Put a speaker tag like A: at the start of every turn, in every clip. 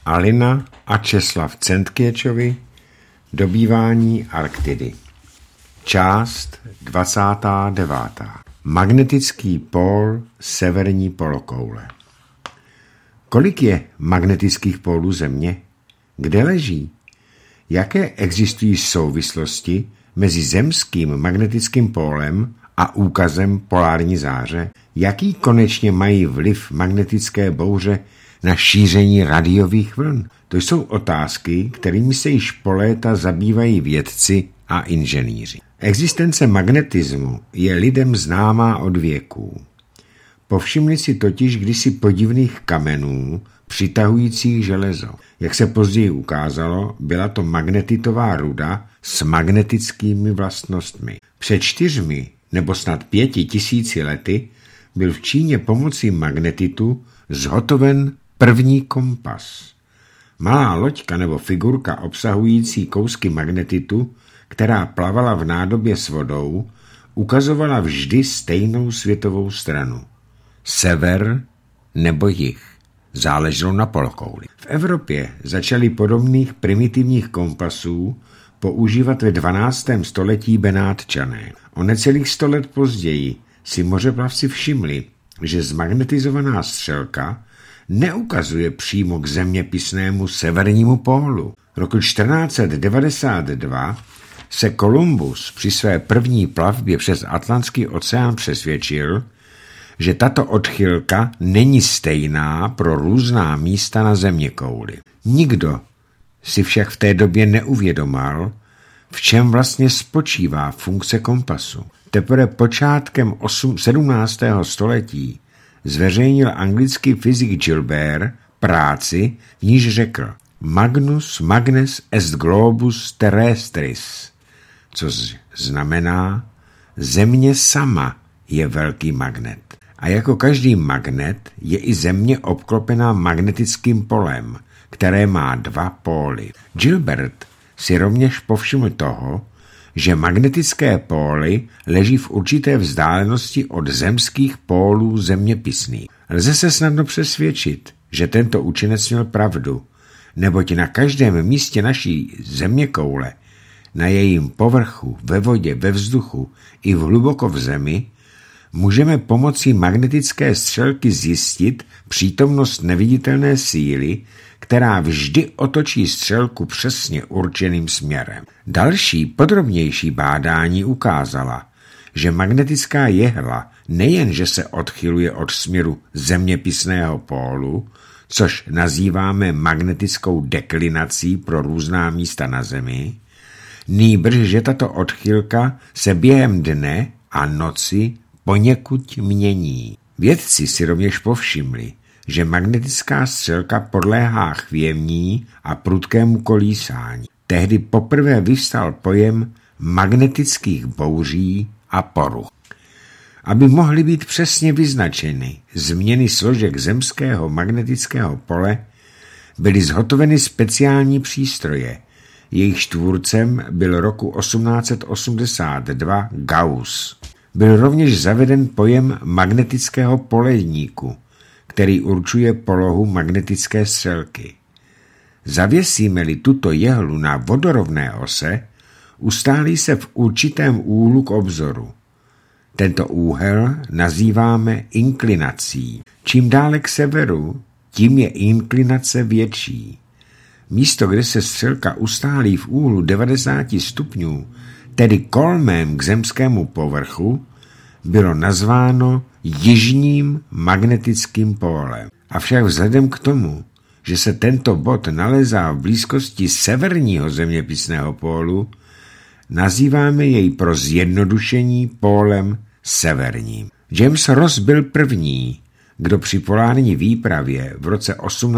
A: Alina a Česlav Centkěčovi. Dobývání Arktidy. Část 29. Magnetický pól severní polokoule. Kolik je magnetických pólů Země? Kde leží? Jaké existují souvislosti mezi zemským magnetickým pólem a úkazem polární záře? Jaký konečně mají vliv magnetické bouře na šíření radiových vln? To jsou otázky, kterými se již po léta zabývají vědci a inženýři. Existence magnetismu je lidem známá od věků. Povšimli si totiž kdysi podivných kamenů přitahujících železo. Jak se později ukázalo, byla to magnetitová ruda s magnetickými vlastnostmi. Před 4 nebo snad 5 tisíci lety byl v Číně pomocí magnetitu zhotoven první kompas. Malá loďka nebo figurka obsahující kousky magnetitu, která plavala v nádobě s vodou, ukazovala vždy stejnou světovou stranu. Sever nebo jih. Záleželo na polokouli. V Evropě začali podobných primitivních kompasů používat ve 12. století Benátčané. O necelých 100 let později si mořeplavci všimli, že zmagnetizovaná střelka neukazuje přímo k zeměpisnému severnímu pólu. Roku 1492 se Kolumbus při své první plavbě přes Atlantský oceán přesvědčil, že tato odchylka není stejná pro různá místa na zeměkouli. Nikdo si však v té době neuvědomal, v čem vlastně spočívá funkce kompasu. Teprve počátkem 17. století zveřejnil anglický fyzik Gilbert práci, v níž řekl Magnus magnes est globus terrestris, což znamená Země sama je velký magnet. A jako každý magnet je i Země obklopená magnetickým polem, které má 2 póly. Gilbert si rovněž povšiml toho, že magnetické póly leží v určité vzdálenosti od zemských pólů zeměpisných. Lze se snadno přesvědčit, že tento učenec měl pravdu, neboť na každém místě naší zeměkoule, na jejím povrchu, ve vodě, ve vzduchu i hluboko v zemi, můžeme pomocí magnetické střelky zjistit přítomnost neviditelné síly, která vždy otočí střelku přesně určeným směrem. Další podrobnější bádání ukázala, že magnetická jehla nejenže se odchyluje od směru zeměpisného pólu, což nazýváme magnetickou deklinací pro různá místa na Zemi, nýbrž, že tato odchylka se během dne a noci poněkud mění. Vědci si rovněž povšimli, že magnetická střelka podléhá chvěvní a prudkému kolísání. Tehdy poprvé vyvstal pojem magnetických bouří a poruch. Aby mohly být přesně vyznačeny změny složek zemského magnetického pole, byly zhotoveny speciální přístroje. Jejich tvůrcem byl roku 1882 Gauss. Byl rovněž zaveden pojem magnetického poledníku, který určuje polohu magnetické střelky. Zavěsíme-li tuto jehlu na vodorovné ose, ustálí se v určitém úhlu k obzoru. Tento úhel nazýváme inklinací. Čím dále k severu, tím je inklinace větší. Místo, kde se střelka ustálí v úhlu 90 stupňů, tedy kolmem k zemskému povrchu, bylo nazváno jižním magnetickým pólem. Avšak vzhledem k tomu, že se tento bod nalézá v blízkosti severního zeměpisného pólu, nazýváme jej pro zjednodušení pólem severním. James Ross byl první, kdo při polární výpravě v roce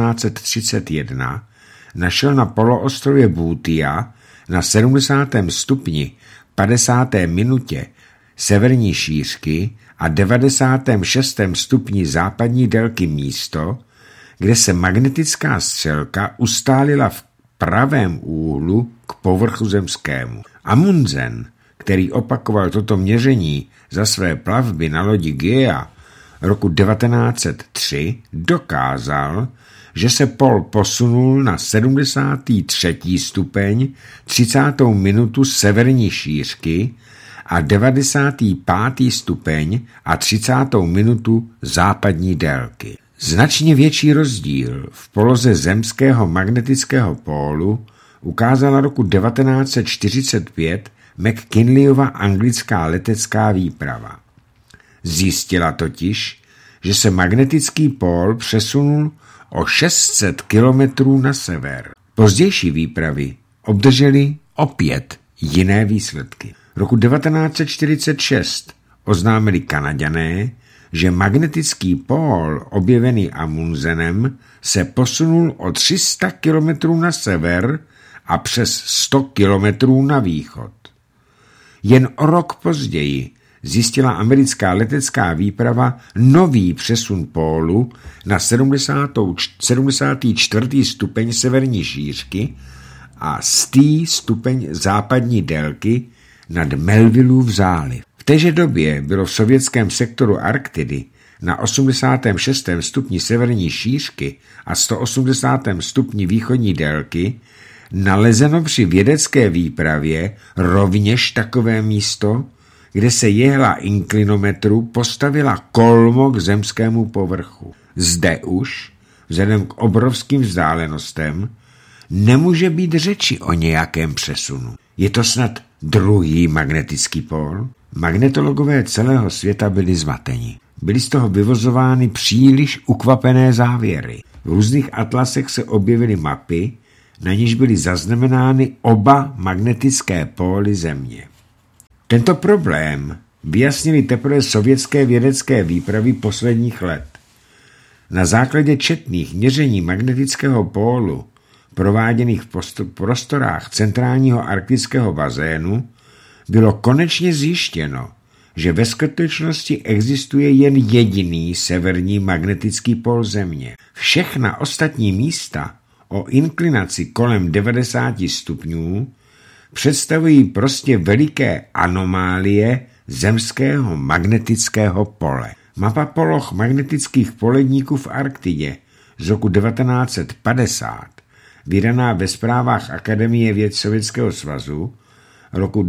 A: 1831 našel na poloostrově Boothia na 70. stupni 50. minutě severní šířky a 96. stupni západní délky místo, kde se magnetická střelka ustálila v pravém úhlu k povrchu zemskému. Amundsen, který opakoval toto měření za své plavby na lodi Gea roku 1903, dokázal, že se pól posunul na 73. stupeň 30. minutu severní šířky a 95. stupeň a 30. minutu západní délky. Značně větší rozdíl v poloze zemského magnetického pólu ukázala roku 1945 McKinleyova anglická letecká výprava. Zjistila totiž, že se magnetický pól přesunul o 600 kilometrů na sever. Pozdější výpravy obdržely opět jiné výsledky. Roku 1946 oznámili Kanaďané, že magnetický pól objevený Amundsenem se posunul o 300 kilometrů na sever a přes 100 kilometrů na východ. Jen o rok později zjistila americká letecká výprava nový přesun pólu na 74. stupeň severní šířky a 100. stupeň západní délky nad Melvillův záliv. V téže době bylo v sovětském sektoru Arktidy na 86. stupni severní šířky a 180. stupni východní délky nalezeno při vědecké výpravě rovněž takové místo, kde se jehla inklinometru postavila kolmo k zemskému povrchu. Zde už, vzhledem k obrovským vzdálenostem, nemůže být řeči o nějakém přesunu. Je to snad druhý magnetický pól? Magnetologové celého světa byli zmateni. Byly z toho vyvozovány příliš ukvapené závěry. V různých atlasech se objevily mapy, na níž byly zaznamenány oba magnetické póly Země. Tento problém vyjasnili teprve sovětské vědecké výpravy posledních let. Na základě četných měření magnetického pólu, prováděných v prostorách centrálního arktického bazénu, bylo konečně zjištěno, že ve skutečnosti existuje jen jediný severní magnetický pól Země. Všechna ostatní místa o inklinaci kolem 90 stupňů představují prostě veliké anomálie zemského magnetického pole. Mapa poloh magnetických poledníků v Arktidě z roku 1950, vydaná ve zprávách Akademie věd Sovětského svazu roku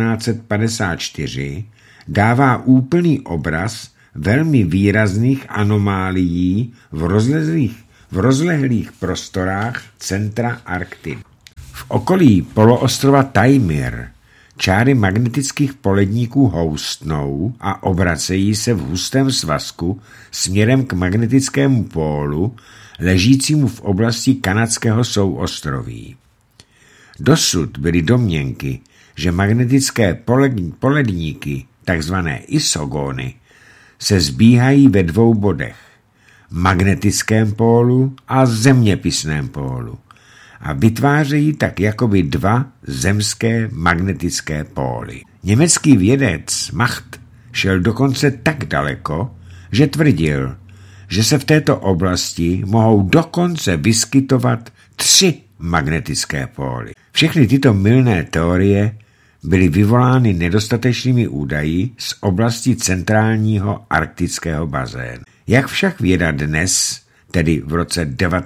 A: 1954, dává úplný obraz velmi výrazných anomálií v rozlehlých prostorách centra Arktidy. V okolí poloostrova Taimyr čáry magnetických poledníků houstnou a obracejí se v hustém svazku směrem k magnetickému pólu, ležícímu v oblasti kanadského souostroví. Dosud byly domněnky, že magnetické poledníky, takzvané isogony, se zbíhají ve dvou bodech, magnetickém pólu a zeměpisném pólu, a vytvářejí tak jakoby dva zemské magnetické póly. Německý vědec Macht šel dokonce tak daleko, že tvrdil, že se v této oblasti mohou dokonce vyskytovat 3 magnetické póly. Všechny tyto mylné teorie byly vyvolány nedostatečnými údaji z oblasti centrálního arktického bazénu. Jak však věda dnes, tedy v roce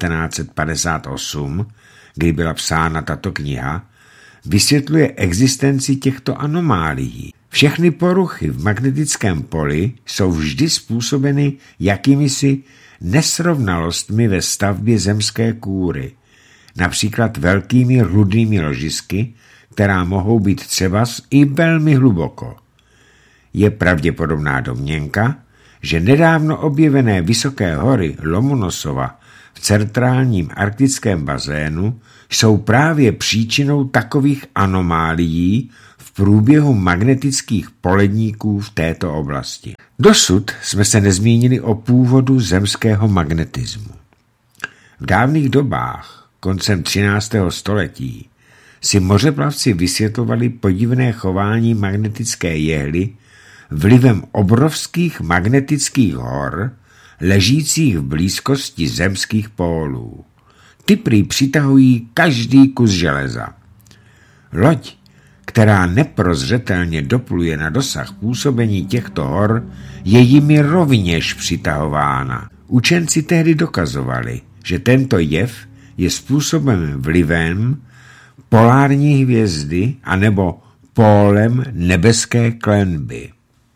A: 1958, kdy byla psána tato kniha, vysvětluje existenci těchto anomálií. Všechny poruchy v magnetickém poli jsou vždy způsobeny jakýmisi nesrovnalostmi ve stavbě zemské kůry, například velkými rudými ložisky, která mohou být třeba i velmi hluboko. Je pravděpodobná domněnka, že nedávno objevené vysoké hory Lomonosova v centrálním arktickém bazénu jsou právě příčinou takových anomálií v průběhu magnetických poledníků v této oblasti. Dosud jsme se nezmínili o původu zemského magnetismu. V dávných dobách, koncem 13. století, si mořeplavci vysvětlovali podivné chování magnetické jehly vlivem obrovských magnetických hor, ležících v blízkosti zemských pólů. Ty prý přitahují každý kus železa. Loď, která neprozřetelně dopluje na dosah působení těchto hor, je jimi rovněž přitahována. Učenci tehdy dokazovali, že tento jev je způsoben vlivem polární hvězdy anebo pólem nebeské klenby.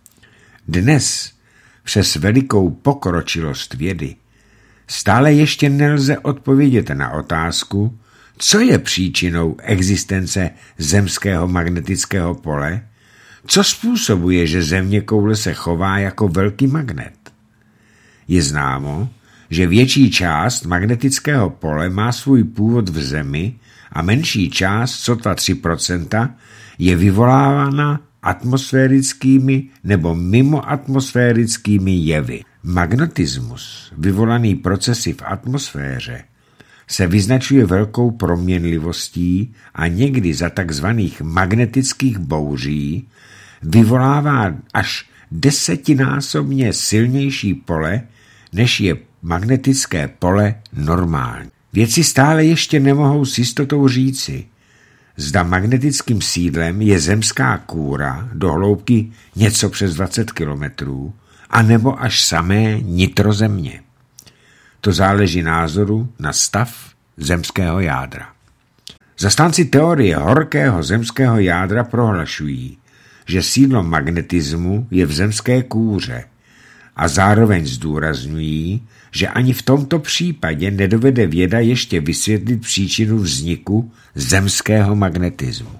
A: Dnes přes velikou pokročilost vědy stále ještě nelze odpovědět na otázku, co je příčinou existence zemského magnetického pole, co způsobuje, že zeměkoule se chová jako velký magnet. Je známo, že větší část magnetického pole má svůj původ v Zemi a menší část, sotva 3%, je vyvolávána atmosférickými nebo mimoatmosférickými jevy. Magnetismus, vyvolaný procesy v atmosféře, se vyznačuje velkou proměnlivostí a někdy za takzvaných magnetických bouří vyvolává až 10násobně silnější pole, než je magnetické pole normální. Vědci stále ještě nemohou s jistotou říci, zda magnetickým sídlem je zemská kůra do hloubky něco přes 20 kilometrů, anebo až samé nitro Země. To záleží názoru na stav zemského jádra. Zastánci teorie horkého zemského jádra prohlašují, že sídlo magnetismu je v zemské kůře a zároveň zdůrazňují, že ani v tomto případě nedovede věda ještě vysvětlit příčinu vzniku zemského magnetismu.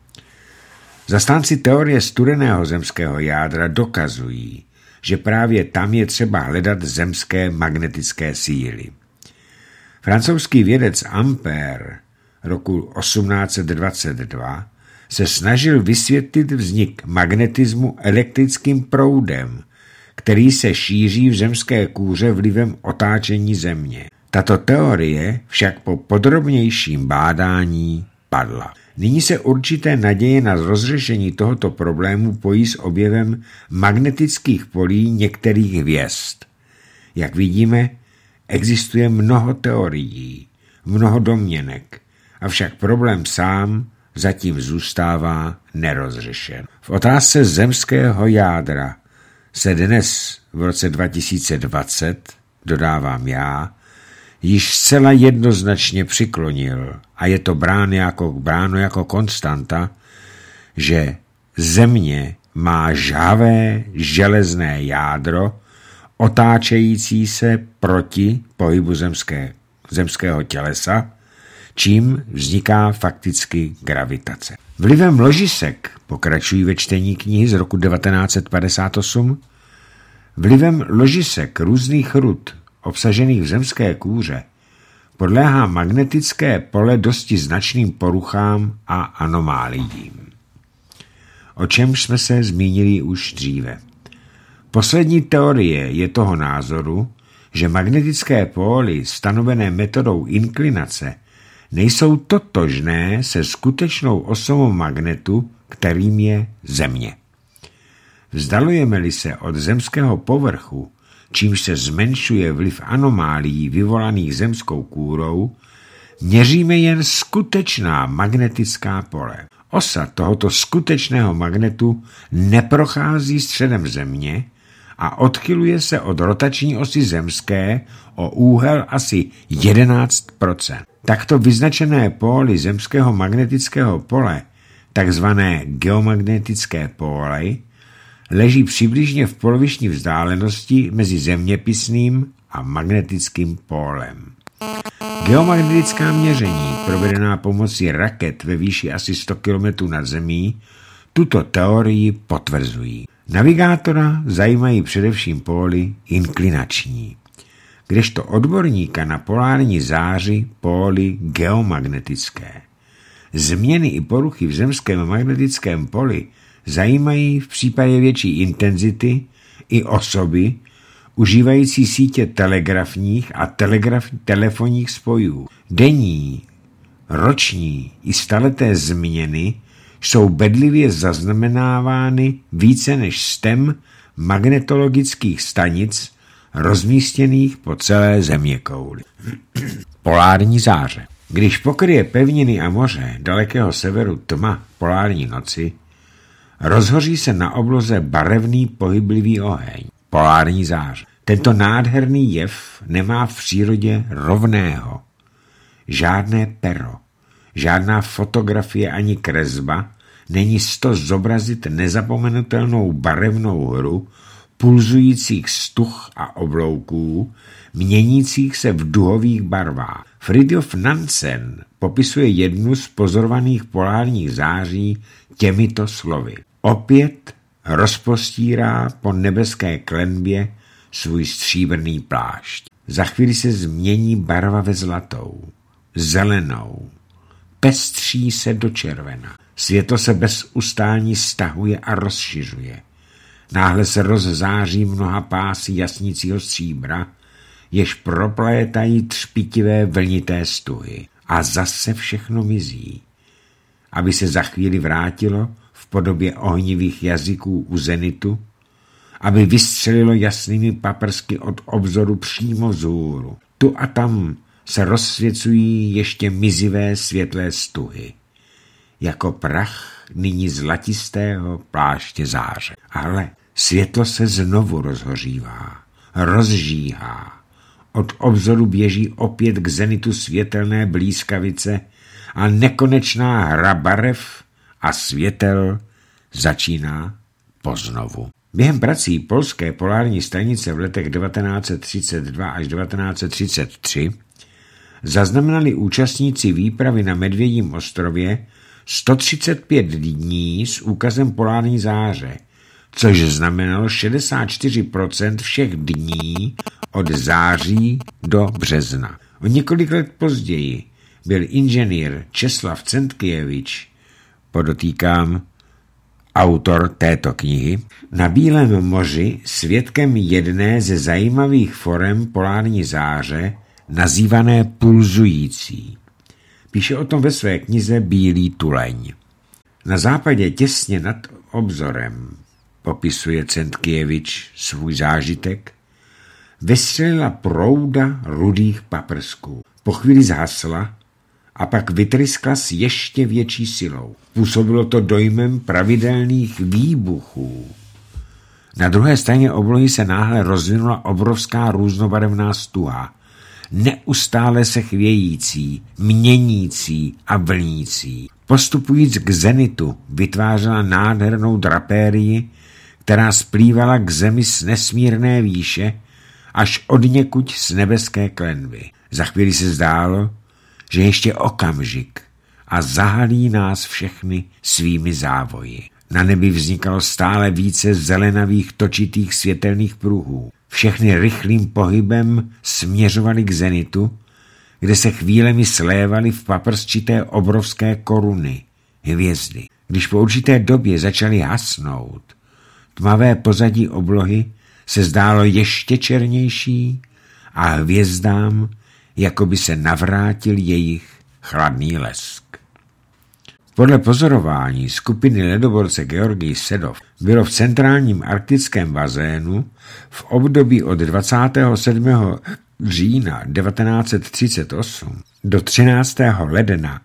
A: Zastánci teorie studeného zemského jádra dokazují, že právě tam je třeba hledat zemské magnetické síly. Francouzský vědec Ampère roku 1822 se snažil vysvětlit vznik magnetismu elektrickým proudem, který se šíří v zemské kůře vlivem otáčení Země. Tato teorie však po podrobnějším bádání padla. Nyní se určité naděje na rozřešení tohoto problému pojí s objevem magnetických polí některých hvězd. Jak vidíme, existuje mnoho teorií, mnoho domněnek, avšak problém sám zatím zůstává nerozřešen. V otázce zemského jádra se dnes v roce 2020, dodávám já, již zcela jednoznačně přiklonil a je to bráno jako konstanta, že Země má žhavé železné jádro otáčející se proti pohybu zemského tělesa, čím vzniká fakticky gravitace. Vlivem ložisek, pokračují ve čtení knihy z roku 1958, vlivem ložisek různých rud obsažených v zemské kůře podléhá magnetické pole dosti značným poruchám a anomáliím. O čemž jsme se zmínili už dříve. Poslední teorie je toho názoru, že magnetické póly stanovené metodou inklinace nejsou totožné se skutečnou osou magnetu, kterým je Země. Vzdalujeme-li se od zemského povrchu, čímž se zmenšuje vliv anomálií vyvolaných zemskou kůrou, měříme jen skutečná magnetická pole. Osa tohoto skutečného magnetu neprochází středem Země a odchyluje se od rotační osy zemské o úhel asi 11%. Takto vyznačené póly zemského magnetického pole, takzvané geomagnetické póly, leží přibližně v poloviční vzdálenosti mezi zeměpisným a magnetickým pólem. Geomagnetická měření, provedená pomocí raket ve výši asi 100 km nad zemí, tuto teorii potvrzují. Navigátora zajímají především póly inklinační, kdežto odborníka na polární záři póly geomagnetické. Změny i poruchy v zemském magnetickém poli zajímají v případě větší intenzity i osoby užívající sítě telegrafních a telefonních spojů. Denní, roční i staleté změny jsou bedlivě zaznamenávány více než 100 magnetologických stanic rozmístěných po celé zeměkouli. Polární záře. Když pokryje pevniny a moře dalekého severu tma polární noci, rozhoří se na obloze barevný pohyblivý oheň, polární záře. Tento nádherný jev nemá v přírodě rovného. Žádné pero, žádná fotografie ani kresba není sto zobrazit nezapomenutelnou barevnou hru pulzujících stuh a oblouků, měnících se v duhových barvách. Fridtjof Nansen popisuje jednu z pozorovaných polárních září těmito slovy. Opět rozpostírá po nebeské klenbě svůj stříbrný plášť. Za chvíli se změní barva ve zlatou, zelenou, pestří se do červena. Světlo se bez ustání stahuje a rozšiřuje. Náhle se rozzáří mnoha pásy jasnícího stříbra, jež proplétají třpitivé vlnité stuhy. A zase všechno mizí, aby se za chvíli vrátilo v podobě ohnivých jazyků u zenitu, aby vystřelilo jasnými paprsky od obzoru přímo vzhůru. Tu a tam se rozsvěcují ještě mizivé světlé stuhy, jako prach nyní zlatistého pláště záře. Ale světlo se znovu rozhořívá, rozžíhá. Od obzoru běží opět k zenitu světelné blýskavice a nekonečná hra barev a světel začíná poznovu. Během prací polské polární stanice v letech 1932 až 1933 zaznamenali účastníci výpravy na Medvědím ostrově 135 dní s úkazem polární záře, což znamenalo 64% všech dní od září do března. O několik let později byl inženýr Česlav Centkievič, podotýkám autor této knihy, na Bílém moři svědkem jedné ze zajímavých forem polární záře, nazývané pulzující. Píše o tom ve své knize Bílý tuleň. Na západě těsně nad obzorem, popisuje Centkievič svůj zážitek, vystřelila prouda rudých paprsků. Po chvíli zhasla a pak vytryskla s ještě větší silou. Působilo to dojmem pravidelných výbuchů. Na druhé straně oblohy se náhle rozvinula obrovská různobarevná stuha, neustále se chvějící, měnící a vlnící. Postupujíc k zenitu vytvářela nádhernou drapérii, která splývala k zemi z nesmírné výše až odněkuď z nebeské klenby. Za chvíli se zdálo, že ještě okamžik a zahalí nás všechny svými závoji. Na nebi vznikalo stále více zelenavých točitých světelných pruhů. Všechny rychlým pohybem směřovaly k zenitu, kde se chvílemi slévaly v paprsčité obrovské koruny, hvězdy. Když po určité době začaly hasnout, tmavé pozadí oblohy se zdálo ještě černější a hvězdám jako by se navrátil jejich chladný lesk. Podle pozorování skupiny ledoborce Georgij Sedov bylo v centrálním arktickém bazénu v období od 27. října 1938 do 13. ledna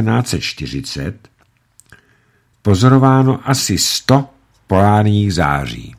A: 1940 pozorováno asi 100 polárních září.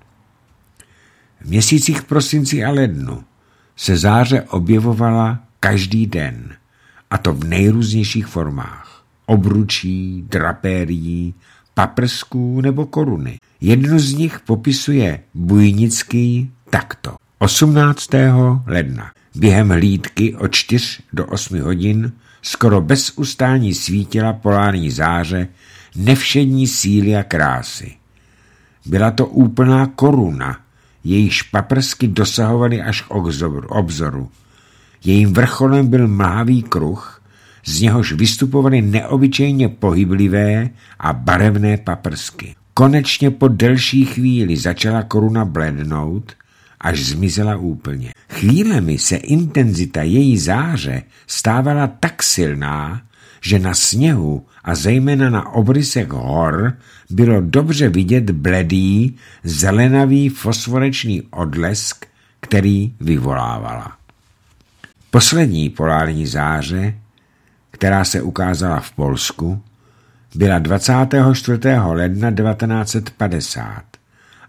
A: V měsících prosinci a lednu se záře objevovala každý den, a to v nejrůznějších formách. Obručí, drapérií, paprsků nebo koruny. Jednu z nich popisuje Bujnický takto. 18. ledna během hlídky od 4 do 8 hodin skoro bez ustání svítila polární záře nevšední síly a krásy. Byla to úplná koruna, jejíž paprsky dosahovaly až k obzoru. Jejím vrcholem byl mlhavý kruh, z něhož vystupovaly neobyčejně pohyblivé a barevné paprsky. Konečně po delší chvíli začala koruna blednout, až zmizela úplně. Chvílemi se intenzita její záře stávala tak silná, že na sněhu a zejména na obrysech hor bylo dobře vidět bledý, zelenavý fosforečný odlesk, který vyvolávala. Poslední polární záře, která se ukázala v Polsku, byla 24. ledna 1950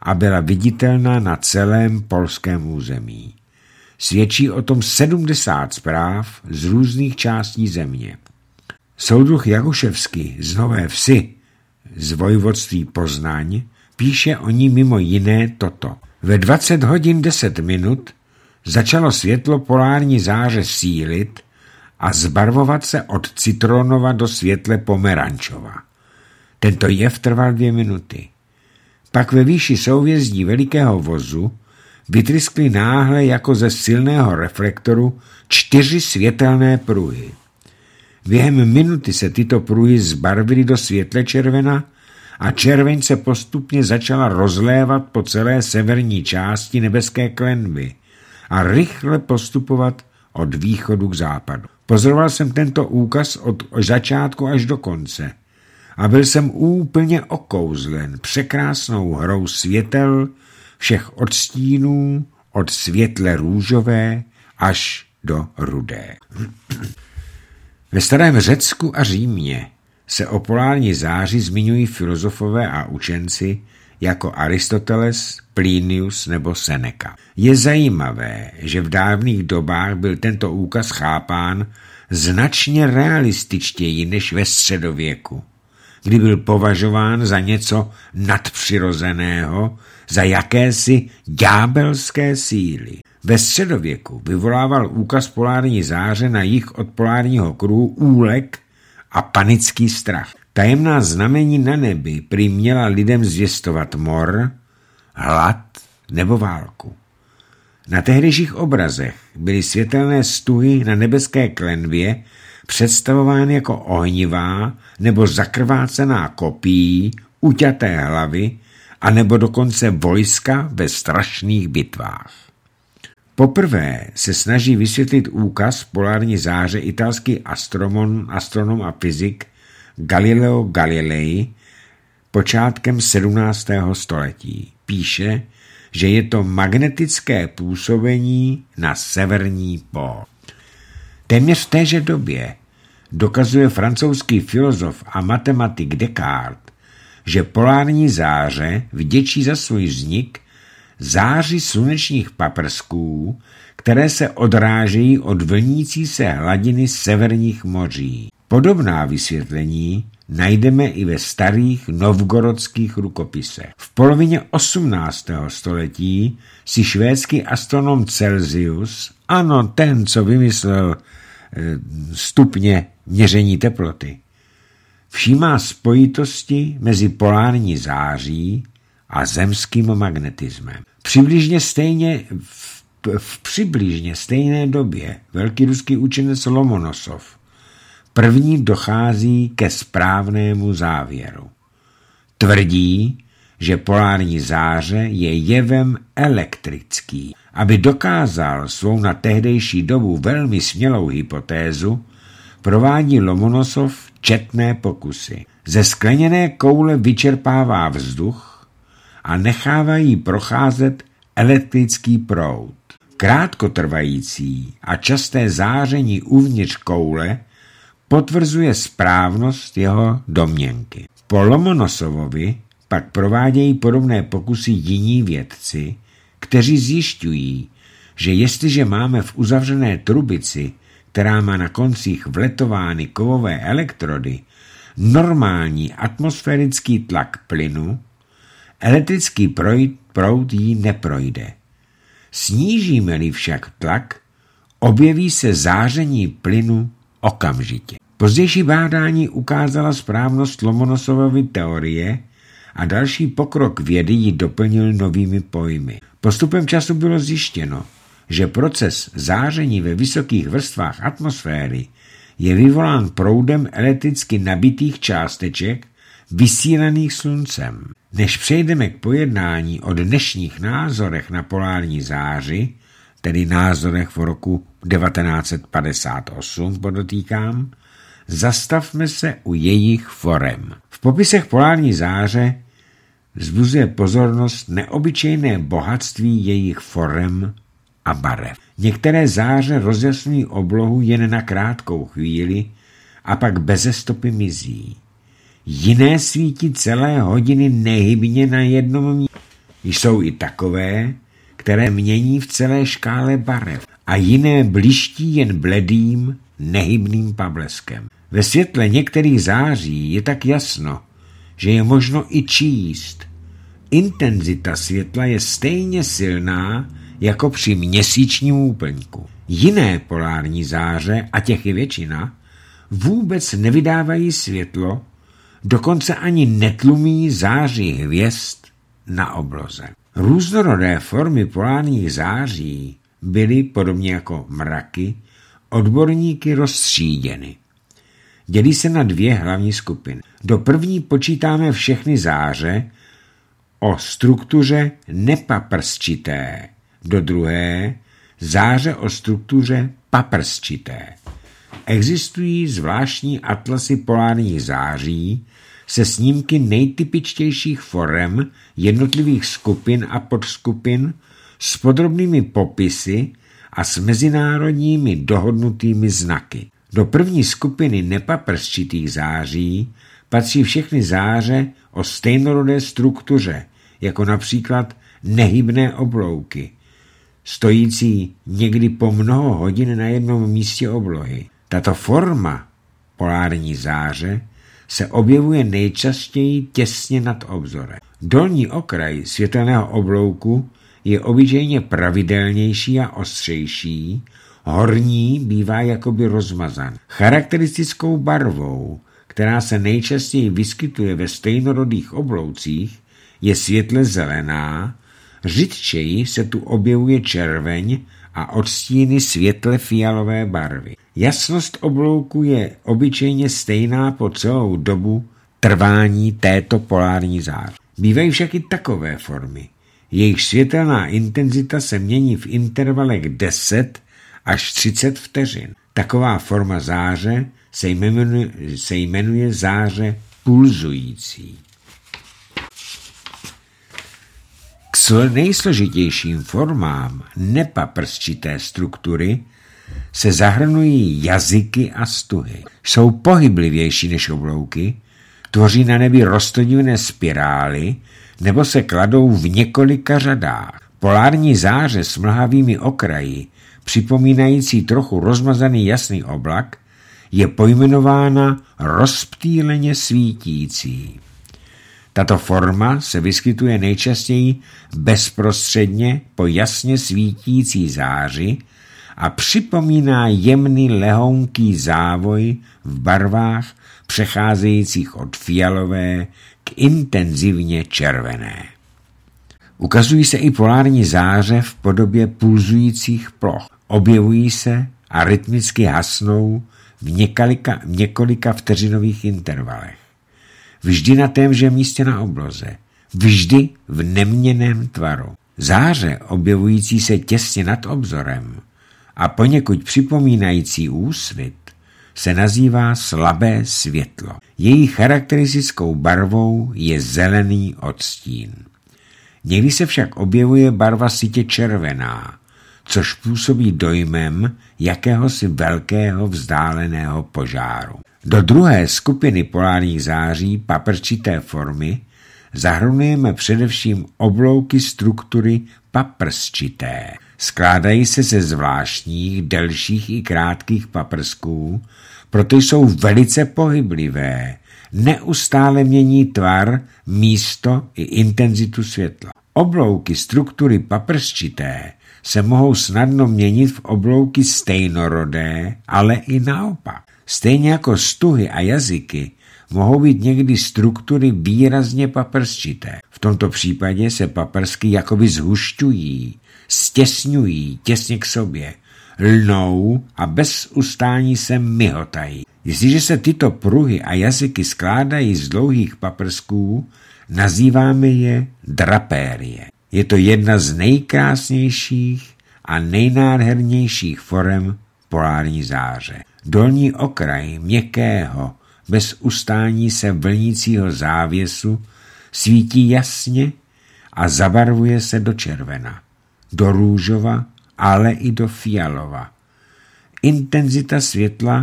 A: a byla viditelná na celém polském území. Svědčí o tom 70 zpráv z různých částí země. Soudruh Jakuševský z Nové Vsi z vojvodství Poznaň píše o ní mimo jiné toto. Ve 20 hodin 10 minut začalo světlo polární záře sílit a zbarvovat se od citronova do světle pomerančova. Tento jev trval 2 minuty. Pak ve výši souhvězdí velikého vozu vytryskly náhle jako ze silného reflektoru 4 světelné pruhy. Během minuty se tyto pruhy zbarvily do světle červena a červeň se postupně začala rozlévat po celé severní části nebeské klenby a rychle postupovat od východu k západu. Pozoroval jsem tento úkaz od začátku až do konce a byl jsem úplně okouzlen překrásnou hrou světel všech odstínů od světle růžové až do rudé. Ve starém Řecku a Římě se o polární záři zmiňují filozofové a učenci jako Aristoteles, Plinius nebo Seneca. Je zajímavé, že v dávných dobách byl tento úkaz chápán značně realističtěji než ve středověku, kdy byl považován za něco nadpřirozeného, za jakési ďábelské síly. Ve středověku vyvolával úkaz polární záře na jih od polárního kruhu úlek a panický strach. Tajemná znamení na nebi prý měla lidem zvěstovat mor, hlad nebo válku. Na tehdejších obrazech byly světelné stuhy na nebeské klenbě představovány jako ohnivá nebo zakrvácená kopí, uťaté hlavy a nebo dokonce vojska ve strašných bitvách. Poprvé se snaží vysvětlit úkaz polární záře italský astronom a fyzik Galileo Galilei počátkem 17. století. Píše, že je to magnetické působení na severní pól. Téměř v téže době dokazuje francouzský filozof a matematik Descartes, že polární záře vděčí za svůj vznik záři slunečních paprsků, které se odrážejí od vlnící se hladiny severních moří. Podobná vysvětlení najdeme i ve starých novgorodských rukopisech. V polovině 18. století si švédský astronom Celsius, ano, ten, co vymyslel stupně měření teploty, všímá spojitosti mezi polární září a zemským magnetismem. V přibližně stejné době velký ruský učenec Lomonosov první dochází ke správnému závěru. Tvrdí, že polární záře je jevem elektrický. Aby dokázal svou na tehdejší dobu velmi smělou hypotézu, provádí Lomonosov četné pokusy. Ze skleněné koule vyčerpává vzduch a nechává jí procházet elektrický proud. Krátkotrvající a časté záření uvnitř koule potvrzuje správnost jeho domněnky. Po Lomonosovovi pak provádějí podobné pokusy jiní vědci, kteří zjišťují, že jestliže máme v uzavřené trubici, která má na koncích vletovány kovové elektrody, normální atmosférický tlak plynu, elektrický proud jí neprojde. Snížíme-li však tlak, objeví se záření plynu okamžitě. Pozdější bádání ukázala správnost Lomonosovovy teorie a další pokrok vědy ji doplnil novými pojmy. Postupem času bylo zjištěno, že proces záření ve vysokých vrstvách atmosféry je vyvolán proudem elektricky nabitých částeček vysílaných sluncem. Než přejdeme k pojednání o dnešních názorech na polární záři, tedy názorech v roku 1958, podotýkám, zastavme se u jejich forem. V popisech polární záře vzbuzuje pozornost neobyčejné bohatství jejich forem a barev. Některé záře rozjasňují oblohu jen na krátkou chvíli a pak beze stopy mizí. Jiné svítí celé hodiny nehybně na jednom místě. Jsou i takové, které mění v celé škále barev a jiné bliští jen bledým, nehybným pableskem. Ve světle některých září je tak jasno, že je možno i číst. Intenzita světla je stejně silná jako při měsíčním úplňku. Jiné polární záře, a těch je většina, vůbec nevydávají světlo, dokonce ani netlumí záři hvězd na obloze. Různorodé formy polárních září byly, podobně jako mraky, odborníky rozstříděny. Dělí se na dvě hlavní skupiny. Do první počítáme všechny záře o struktuře nepaprsčité, do druhé záře o struktuře paprsčité. Existují zvláštní atlasy polárních září se snímky nejtypičtějších forem jednotlivých skupin a podskupin s podrobnými popisy a s mezinárodními dohodnutými znaky. Do první skupiny nepaprsčitých září patří všechny záře o stejnorodé struktuře, jako například nehybné oblouky, stojící někdy po mnoho hodin na jednom místě oblohy. Tato forma polární záře se objevuje nejčastěji těsně nad obzorem. Dolní okraj světelného oblouku je obyčejně pravidelnější a ostřejší, horní bývá jakoby rozmazan. Charakteristickou barvou, která se nejčastěji vyskytuje ve stejnorodých obloucích, je světle zelená, řidčeji se tu objevuje červeň a odstíny světle fialové barvy. Jasnost oblouku je obyčejně stejná po celou dobu trvání této polární záře. Bývají však i takové formy. Jejich světelná intenzita se mění v intervalech 10 až 30 vteřin. Taková forma záře se jmenuje záře pulzující. K nejsložitějším formám nepaprsčité struktury se zahrnují jazyky a stuhy. Jsou pohyblivější než oblouky, tvoří na nebi roztodivné spirály nebo se kladou v několika řadách. Polární záře s mlhavými okraji, připomínající trochu rozmazaný jasný oblak, je pojmenována rozptýleně svítící. Tato forma se vyskytuje nejčastěji bezprostředně po jasně svítící záři a připomíná jemný lehounký závoj v barvách přecházejících od fialové k intenzivně červené. Ukazují se i polární záře v podobě pulzujících ploch. Objevují se a rytmicky hasnou v několika vteřinových intervalech. Vždy na témže místě na obloze, vždy v neměnném tvaru. Záře objevující se těsně nad obzorem a poněkud připomínající úsvit se nazývá slabé světlo. Její charakteristickou barvou je zelený odstín. Někdy se však objevuje barva sytě červená, což působí dojmem jakéhosi velkého vzdáleného požáru. Do druhé skupiny polárních září paprčité formy zahrnujeme především oblouky struktury paprsčité. Skládají se ze zvláštních, delších i krátkých paprsků, proto jsou velice pohyblivé, neustále mění tvar, místo i intenzitu světla. Oblouky struktury paprsčité se mohou snadno měnit v oblouky stejnorodé, ale i naopak. Stejně jako stuhy a jazyky mohou být někdy struktury výrazně paprsčité. V tomto případě se paprsky jakoby zhušťují, stěsňují těsně k sobě, lnou a bez ustání se myhotají. Jestliže se tyto pruhy a jazyky skládají z dlouhých paprsků, nazýváme je drapérie. Je to jedna z nejkrásnějších a nejnádhernějších forem polární záře. Dolní okraj měkkého, bez ustání se vlnícího závěsu svítí jasně a zabarvuje se do červena, do růžova, ale i do fialova. Intenzita světla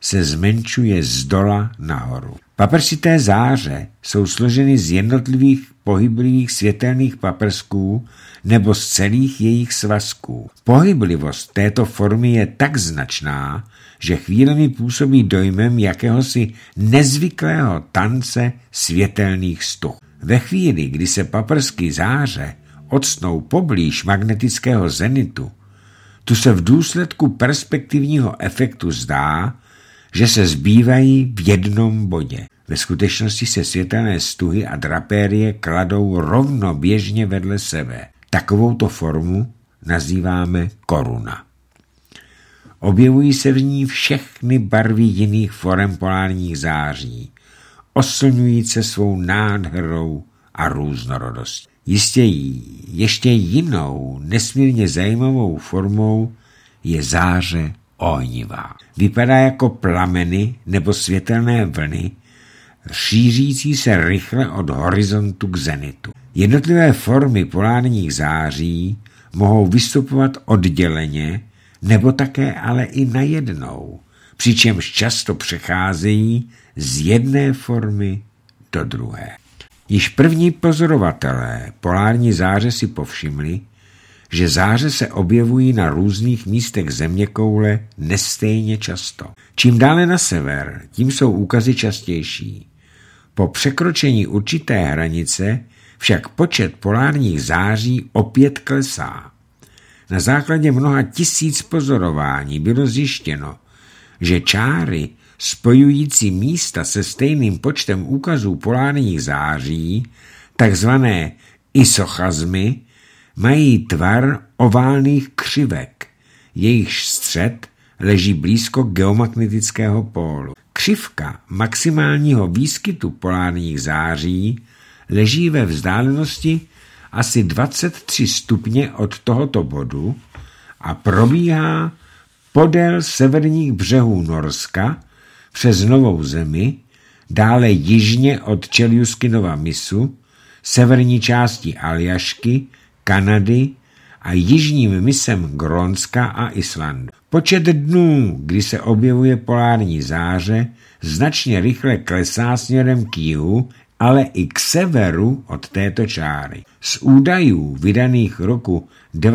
A: se zmenšuje zdola nahoru. Paprsité záře jsou složeny z jednotlivých pohyblivých světelných paprsků nebo z celých jejich svazků. Pohyblivost této formy je tak značná, že chvílemi působí dojmem jakéhosi nezvyklého tance světelných stuh. Ve chvíli, kdy se paprsky záře octnou poblíž magnetického zenitu, tu se v důsledku perspektivního efektu zdá, že se zbývají v jednom bodě. Ve skutečnosti se světelné stuhy a drapérie kladou rovnoběžně vedle sebe. Takovouto formu nazýváme koruna. Objevují se v ní všechny barvy jiných forem polárních září, oslňující svou nádherou a různorodostí. Jistě ještě jinou nesmírně zajímavou formou je záře ohnivá. Vypadá jako plameny nebo světelné vlny, šířící se rychle od horizontu k zenitu. Jednotlivé formy polárních září mohou vystupovat odděleně nebo také ale i najednou, přičemž často přecházejí z jedné formy do druhé. Již první pozorovatelé polární záře si povšimli, že záře se objevují na různých místech zeměkoule nestejně často. Čím dále na sever, tím jsou úkazy častější. Po překročení určité hranice však počet polárních září opět klesá. Na základě mnoha tisíc pozorování bylo zjištěno, že čáry spojující místa se stejným počtem úkazů polárních září, takzvané isochazmy, mají tvar oválných křivek, jejichž střed leží blízko geomagnetického pólu. Křivka maximálního výskytu polárních září leží ve vzdálenosti asi 23 stupně od tohoto bodu a probíhá podél severních břehů Norska přes Novou Zemi, dále jižně od Čeljuskynova mysu, severní části Aljašky, Kanady a jižním mysem Grónska a Islandu. Počet dnů, kdy se objevuje polární záře, značně rychle klesá směrem k jihu, ale i k severu od této čáry. Z údajů vydaných roku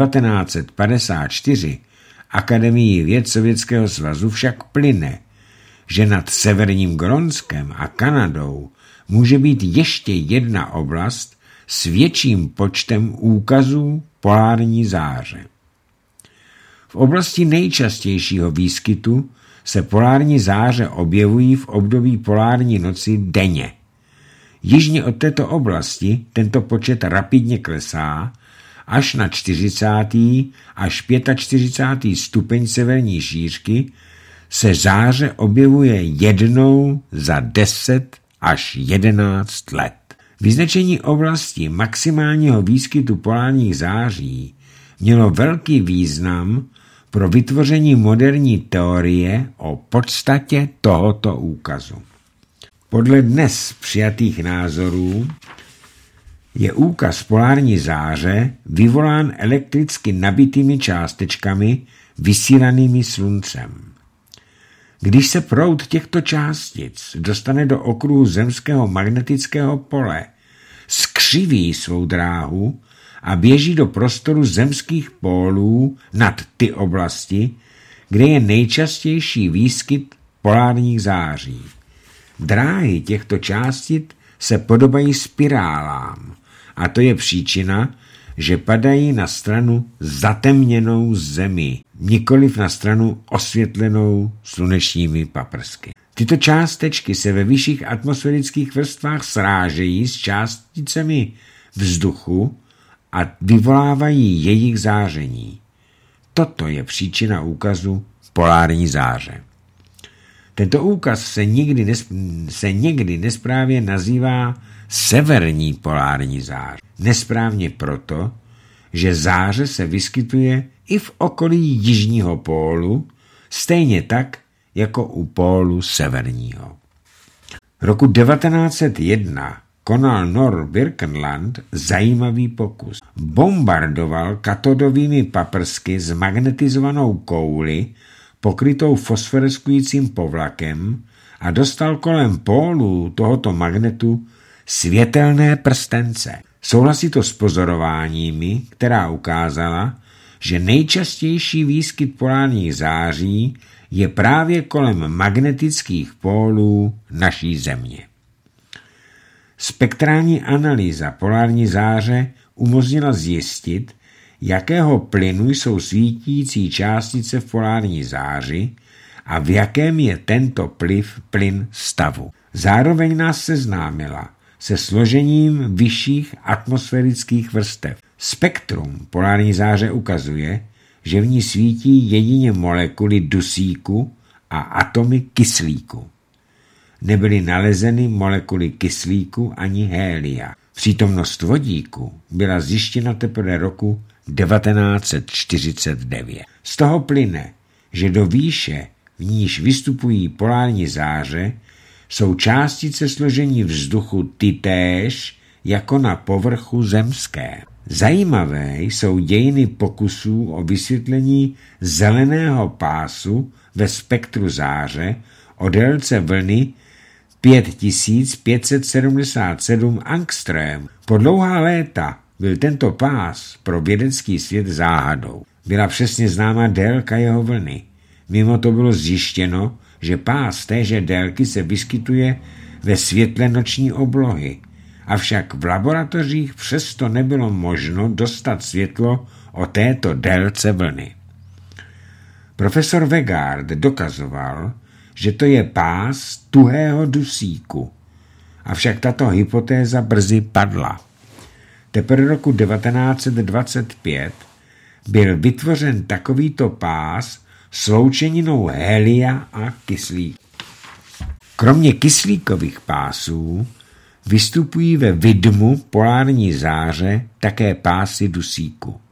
A: 1954 Akademií věd Sovětského svazu však plyne, že nad severním Grónskem a Kanadou může být ještě jedna oblast s větším počtem úkazů polární záře. V oblasti nejčastějšího výskytu se polární záře objevují v období polární noci denně. Jižně od této oblasti tento počet rapidně klesá až na 40. až 45. stupeň severní šířky se záře objevuje jednou za 10 až 11 let. Vyznačení oblasti maximálního výskytu polárních září mělo velký význam pro vytvoření moderní teorie o podstatě tohoto úkazu. Podle dnes přijatých názorů je úkaz polární záře vyvolán elektricky nabitými částečkami vysílanými sluncem. Když se proud těchto částic dostane do okruhu zemského magnetického pole, skřiví svou dráhu a běží do prostoru zemských pólů nad ty oblasti, kde je nejčastější výskyt polárních září. Dráhy těchto částic se podobají spirálám a to je příčina, že padají na stranu zatemněnou Zemi, nikoliv na stranu osvětlenou slunečními paprsky. Tyto částečky se ve vyšších atmosférických vrstvách srážejí s částicemi vzduchu a vyvolávají jejich záření. Toto je příčina úkazu polární záře. Tento úkaz se někdy nesprávně nazývá severní polární záře. Nesprávně proto, že záře se vyskytuje i v okolí jižního pólu, stejně tak jako u pólu severního. Roku 1901 konal Nor Birkeland zajímavý pokus. Bombardoval katodovými paprsky zmagnetizovanou kouli pokrytou fosforeskujícím povlakem a dostal kolem pólů tohoto magnetu světelné prstence. Souhlasí to s pozorováními, která ukázala, že nejčastější výskyt polárních září je právě kolem magnetických pólů naší Země. Spektrální analýza polární záře umožnila zjistit, jakého plynu jsou svítící částice v polární záři a v jakém je tento plyn stavu. Zároveň nás seznámila se složením vyšších atmosférických vrstev. Spektrum polární záře ukazuje, že v ní svítí jedině molekuly dusíku a atomy kyslíku. Nebyly nalezeny molekuly kyslíku ani hélia. Přítomnost vodíku byla zjištěna teprve roku 1949. Z toho plyne, že do výše, v níž vystupují polární záře, jsou částice složení vzduchu tytéž jako na povrchu zemské. Zajímavé jsou dějiny pokusů o vysvětlení zeleného pásu ve spektru záře o délce vlny 5577 angström. Po dlouhá léta byl tento pás pro vědecký svět záhadou. Byla přesně známa délka jeho vlny. Mimo to bylo zjištěno, že pás téže délky se vyskytuje ve světle noční oblohy. Avšak v laboratořích přesto nebylo možno dostat světlo o této délce vlny. Profesor Vegard dokazoval, že to je pás tuhého dusíku. Avšak tato hypotéza brzy padla. Teprve roku 1925 byl vytvořen takovýto pás sloučeninou helia a kyslíku. Kromě kyslíkových pásů vystupují ve vidmu polární záře také pásy dusíku.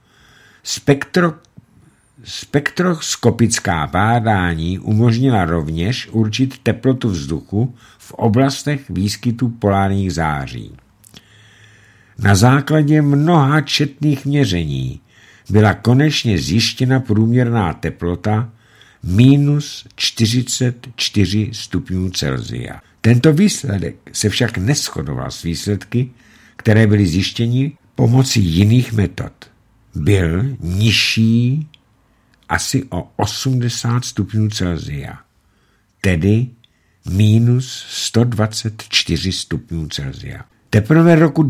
A: Spektroskopická bádání umožnila rovněž určit teplotu vzduchu v oblastech výskytu polárních září. Na základě mnoha četných měření byla konečně zjištěna průměrná teplota minus 44 stupňů Celsia. Tento výsledek se však neshodoval s výsledky, které byly zjištěny pomocí jiných metod. Byl nižší asi o 80 stupňů Celsia, tedy minus 124 stupňů Celsia. Teprve roku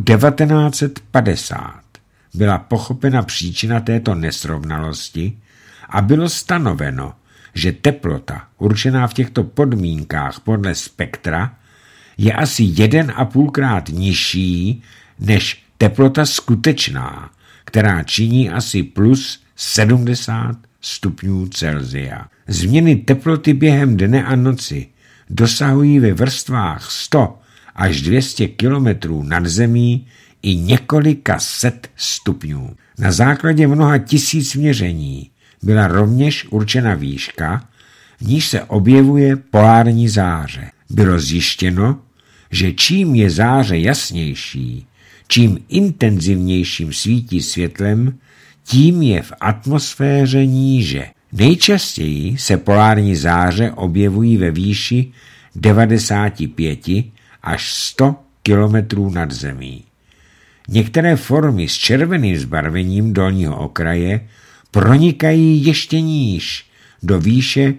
A: 1950 byla pochopena příčina této nesrovnalosti a bylo stanoveno, že teplota určená v těchto podmínkách podle spektra je asi 1,5krát nižší než teplota skutečná, která činí asi plus 70 stupňů Celsia. Změny teploty během dne a noci dosahují ve vrstvách 100 až 200 kilometrů nad zemí i několika set stupňů. Na základě mnoha tisíc měření byla rovněž určena výška, v níž se objevuje polární záře. Bylo zjištěno, že čím je záře jasnější, čím intenzivnějším svítí světlem, tím je v atmosféře níže. Nejčastěji se polární záře objevují ve výši 95 až 100 kilometrů nad zemí. Některé formy s červeným zbarvením dolního okraje pronikají ještě níž, do výše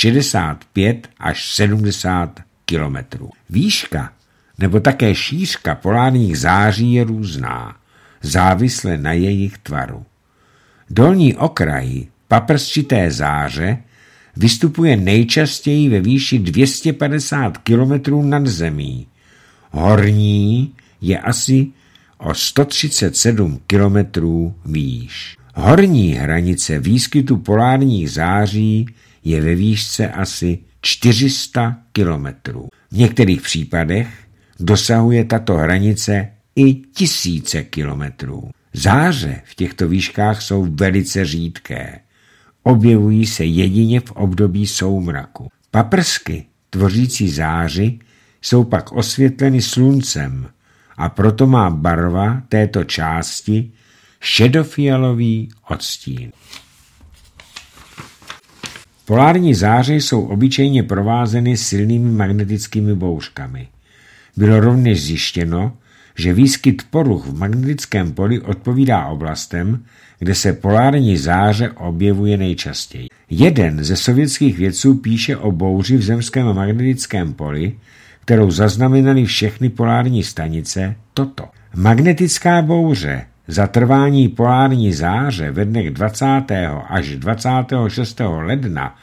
A: 65 až 70 kilometrů. Výška nebo také šířka polárních září je různá, závisle na jejich tvaru. Dolní okraj paprsčité záře vystupuje nejčastěji ve výši 250 kilometrů nad zemí. Horní je asi o 137 kilometrů výš. Horní hranice výskytu polárních září je ve výšce asi 400 kilometrů. V některých případech dosahuje tato hranice i tisíce kilometrů. Záře v těchto výškách jsou velice řídké. Objevují se jedině v období soumraku. Paprsky tvořící záři jsou pak osvětleny sluncem a proto má barva této části šedofialový odstín. Polární záře jsou obyčejně provázeny silnými magnetickými bouřkami. Bylo rovněž zjištěno, že výskyt poruch v magnetickém poli odpovídá oblastem, kde se polární záře objevuje nejčastěji. Jeden ze sovětských vědců píše o bouři v zemském magnetickém poli, kterou zaznamenaly všechny polární stanice, toto. Magnetická bouře za trvání polární záře ve dnech 20. až 26. ledna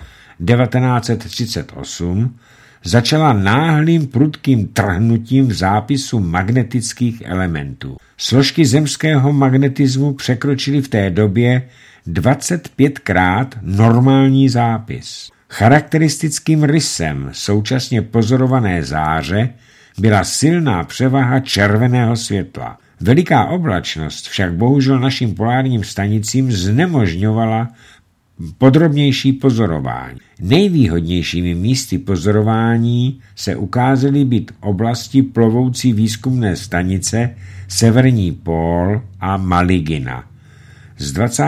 A: 1938 začala náhlým prudkým trhnutím v zápisu magnetických elementů. Složky zemského magnetismu překročily v té době 25krát normální zápis. Charakteristickým rysem současně pozorované záře byla silná převaha červeného světla. Veliká oblačnost však bohužel našim polárním stanicím znemožňovala podrobnější pozorování. Nejvýhodnějšími místy pozorování se ukázaly být oblasti plovoucí výzkumné stanice Severní pól a Maligina. Z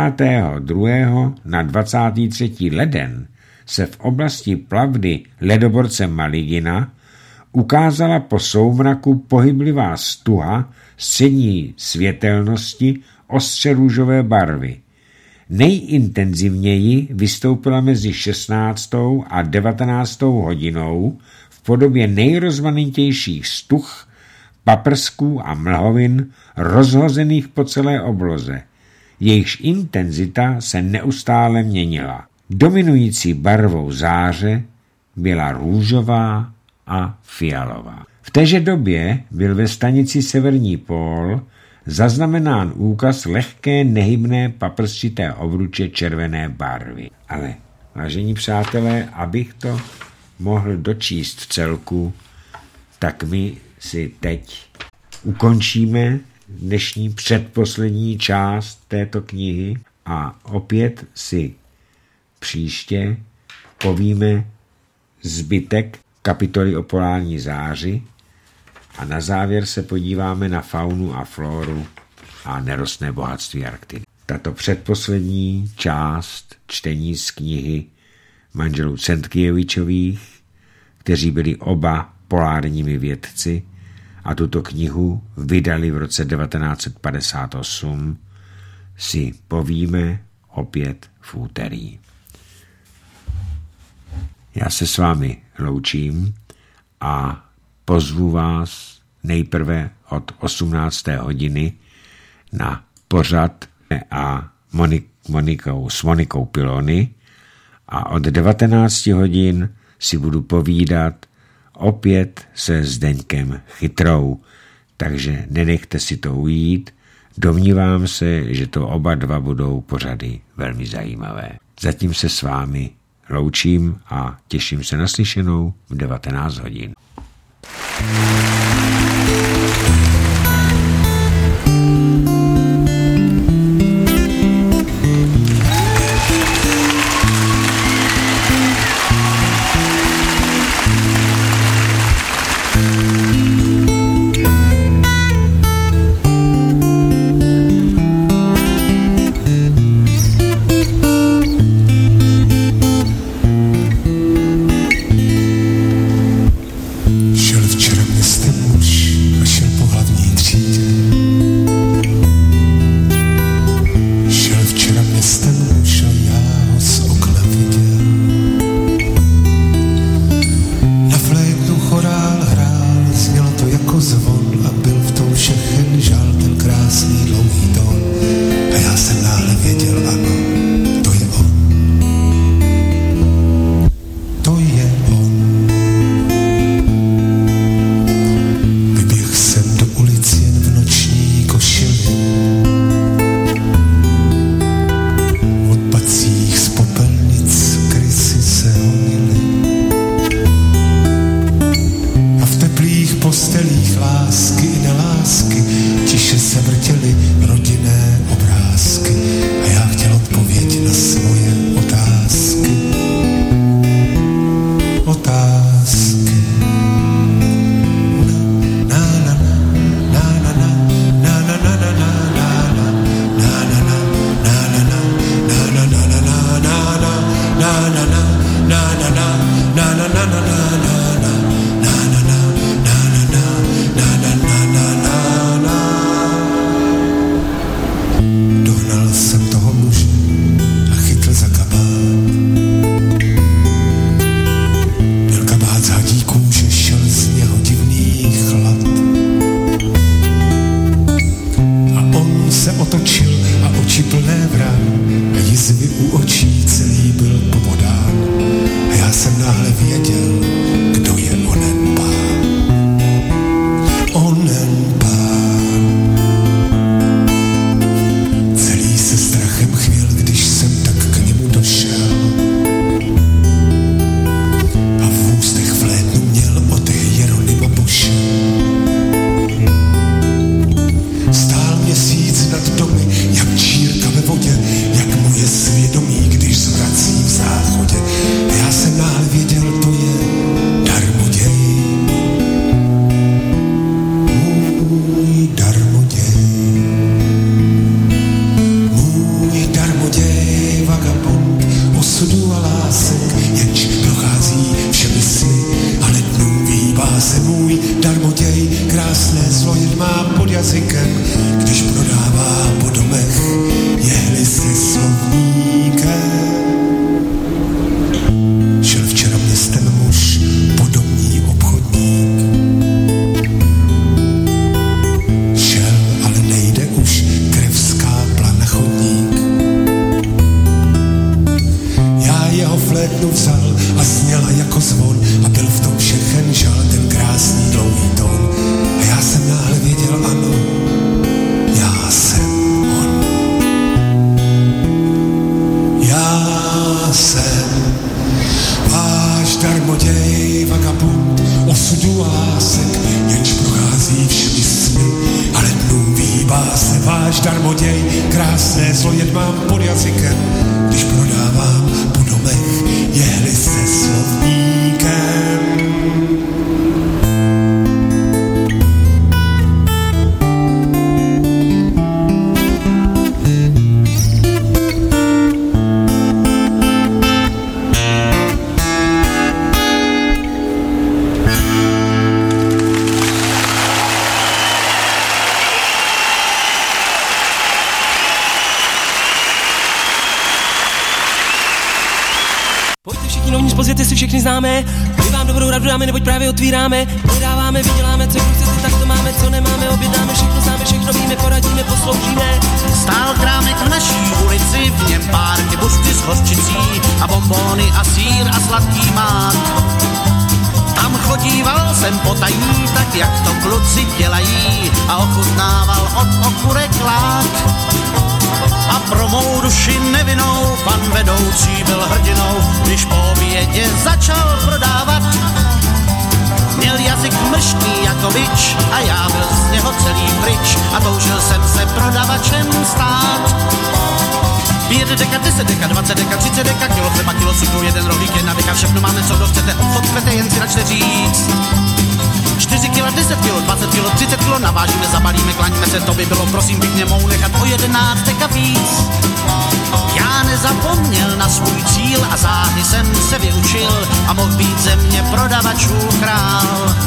A: 22. na 23. leden se v oblasti plavby ledoborce Maligina ukázala po soumraku pohyblivá stuha střední světelnosti ostře růžové barvy. Nejintenzivněji vystoupila mezi 16. a 19. hodinou v podobě nejrozmanitějších stuh, paprsků a mlhovin rozhozených po celé obloze. Jejichž intenzita se neustále měnila. Dominující barvou záře byla růžová a fialová. V téže době byl ve stanici Severní pól zaznamenán úkaz lehké nehybné paprsčité obruče červené barvy. Ale, vážení přátelé, abych to mohl dočíst v celku, tak my si teď ukončíme dnešní předposlední část této knihy a opět si příště povíme zbytek kapitoly o polární záři a na závěr se podíváme na faunu a floru a nerostné bohatství Arktidy. Tato předposlední část čtení z knihy manželů Centkievičových, kteří byli oba polárními vědci a tuto knihu vydali v roce 1958, si povíme opět v úterý. Já se s vámi loučím a pozvu vás nejprve od 18. hodiny na pořad s Monikou Pilony a od 19 hodin si budu povídat opět se Zdeňkem Chytrou, takže nenechte si to ujít. Domnívám se, že to oba dva budou pořady velmi zajímavé. Zatím se s vámi loučím a těším se na slyšenou v 19 hodin.
B: Šel včera městem jednu vzal a zněla jako zvon a byl v tom všechen žal, ten krásný dlouhý tón. A já jsem náhle věděl, ano, já jsem on. Já jsem váš darmoděj, vagabund, osudu lásek, jenž prochází všemi sny, ale dnům vyhýbá se váš darmoděj, krásné zlo jen mám pod jazykem, když prodávám po domech jehly se slovníkem.
C: Pozvěte si všechny známe, my vám dobrou radu dáme, neboť právě otvíráme, prodáváme, vyděláme, co chcete, tak to máme, co nemáme, objednáme, všechno známe, všechno víme, poradíme, posloužíme.
D: Stál krámek v naší ulici, v něm pár buřty s hořčicí a bonbóny a sýr a sladký mák. Tam chodíval jsem potají, tak jak to kluci dělají a ochutnával od okurek lák. A pro mou duši nevinnou pan vedoucí byl hrdinou, když po obědě začal prodávat. Měl jazyk mrštý jako bič a já byl z něho celý pryč a toužil jsem se prodavačem stát. 5 deka, 10 deka, 20 deka, 30 deka, kilo chleba, kilo cukru, 1 rohlík, 1 deka, všechno máme, co kdo chcete, obchod chcete, jen si račte říct. 4 kila, 10 kilo, 20 kilo, 30 kilo, navážíme, zabalíme, klaníme se, to by bylo, prosím pěkně, mou nechat o 11 deka víc. Já nezapomněl na svůj cíl a záhy jsem se vyučil a mohl být ze mě prodavačů král.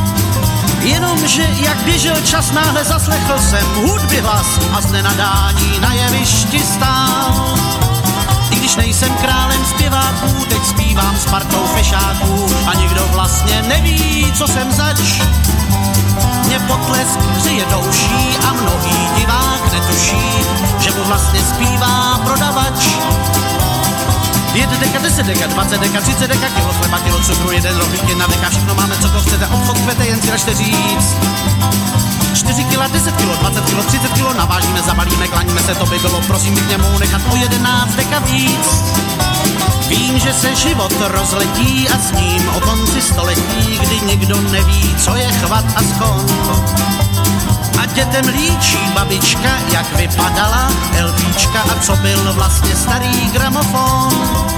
D: Jenomže jak běžel čas, náhle zaslechl jsem hudby hlas a z nenadání na jevišti stál. I když nejsem králem zpěváků, teď zpívám s partou fešáků a nikdo vlastně neví, co jsem zač. Mě potlesk hřeje do uší a mnohý divák netuší, že mu vlastně zpívá prodavač. 5 deka, 10 deka, 20 deka, 30 deka, kilo chleba, kilo cukru, 1 rohlík, 1 deka, všechno máme, co to chcete, obchod chcete, jen si račte říct. 4 kila, 10 kilo, 20 kilo, 30 kilo, navážíme, zabalíme, klaníme se, to by bylo, prosím bych němu nechat o 11 deka víc. Vím, že se život rozletí a s ním o konci století, kdy nikdo neví, co je chvat a skon. A dětem líčí babička, jak vypadala LPčka a co byl vlastně starý gramofon.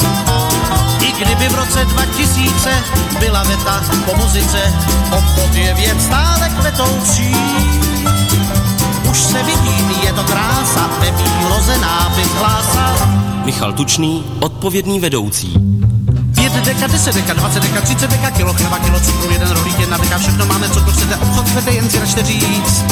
D: I kdyby v roce 2000 byla věta po muzice, obchod je věc stále kvetoucí. Už se vidím, je to krása, ve výloze nápis hlásal
C: Michal Tučný, odpovědný vedoucí.
D: 5 deka, 10 deka, 20 deka, 30 deka, kilo chleba, kilo cukru, 1 rohlík, 1 deka, všechno máme, co chcete, obchod chcete, jen si račte říct.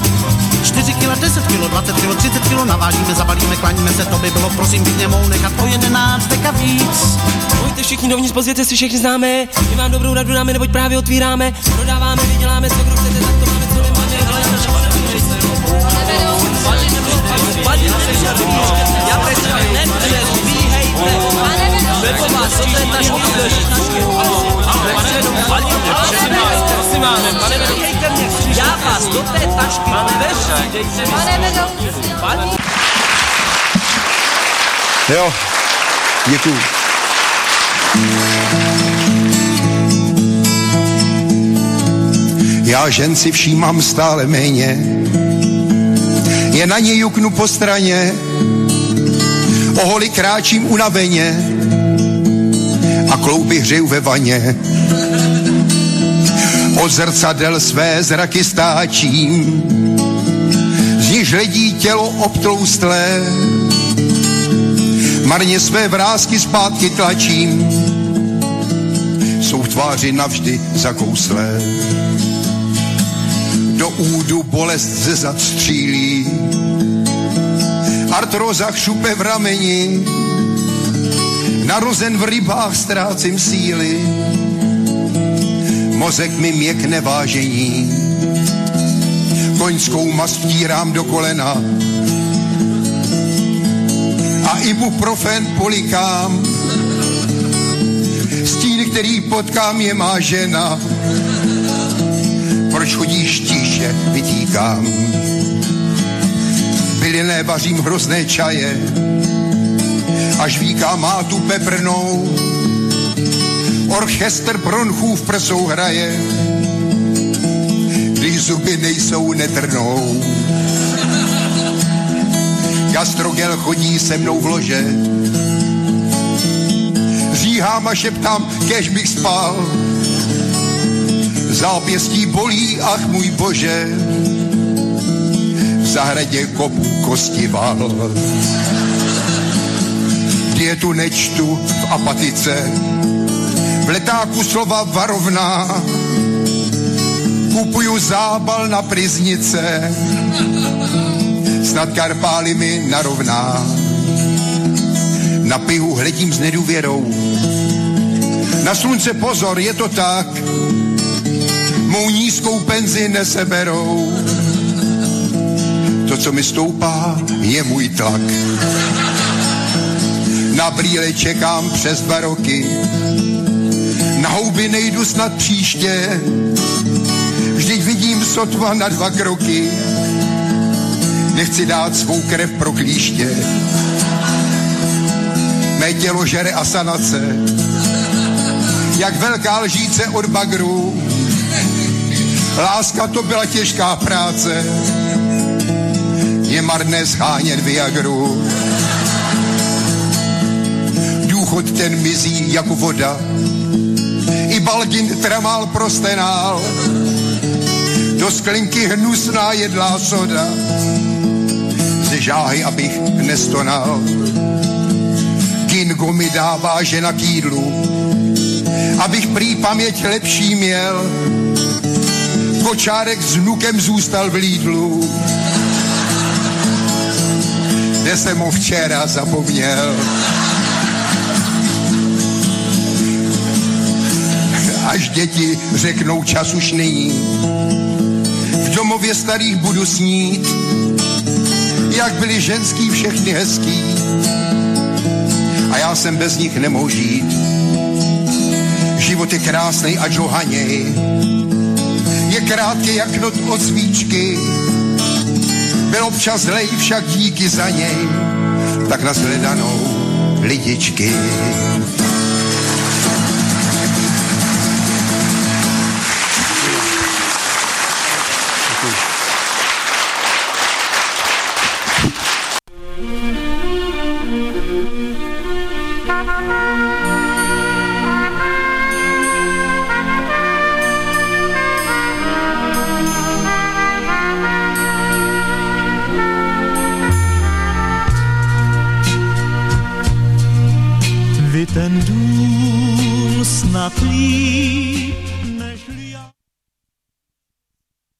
D: 4 kila, 10 kilo, 20 kilo, 30 kilo, navážíme, zabalíme, klaníme se, to by bylo, prosím bych němou nechat o 11 deka víc.
C: Pojďte všichni dovnitř, pozvěte si všechny známe, my vám dobrou radu dáme, neboť právě otvíráme, prodáváme, vyděláme, co kdo chcete, tak to máme, co nemáme, já vás do té tašky
E: Jo, děkuju. Já žen si všímám stále méně, je na ně juknu po straně, o holi kráčím unaveně a klouby hřeju ve vaně. Od zrcadel své zraky stáčím, z níž hledí tělo obtloustlé, marně své vrásky zpátky tlačím, jsou v tváři navždy zakouslé. Do údu bolest ze zad střílí, artróza chřupe v rameni, narozen v rybách ztrácím síly, mozek mi měkne vážení, koňskou mast vtírám do kolena a ibuprofen polikám, který potkám, je má žena. Proč chodíš tiše, vytíkám. Byliné vařím hrozné čaje, až víká má tu peprnou. Orchestr bronchů v prsou hraje, když zuby nejsou, netrnou. Gastrogel chodí se mnou v lože, říhám a šeptám, kéž bych spal. Zápěstí bolí, ach můj bože, v zahradě kopu kostival. Dietu nečtu v apatice, v letáku slova varovná, kupuju zábal na pryznice, snad Karpály mi narovná. Na pihu hledím s nedůvěrou, na slunce pozor, je to tak, mou nízkou penzi neseberou. To, co mi stoupá, je můj tlak. Na brýle čekám přes 2 roky, na houby nejdu snad příště, vždyť vidím sotva na 2 kroky. Nechci dát svou krev pro klíště, mé tělo žere asanace, jak velká lžíce od bagru. Láska, to byla těžká práce, je marné schánět Viagru. Důchod ten mizí jako voda, i Balgin tramál prostenál, do sklinky hnusná jedlá soda, ze žáhy, abych nestonal. Kingo mi dává žena k jídlu, abych prý paměť lepší měl. Kočárek s vnukem zůstal v Lidlu, kde jsem ho včera zapomněl. Až děti řeknou, čas už není, v domově starých budu snít, jak byli ženský všechny hezký a já jsem bez nich nemohl žít. Život je krásnej a žohaněj, je krátký jak not od svíčky, byl občas zlej, však díky za něj, tak na shledanou lidičky.
F: Vy ten dům snad líp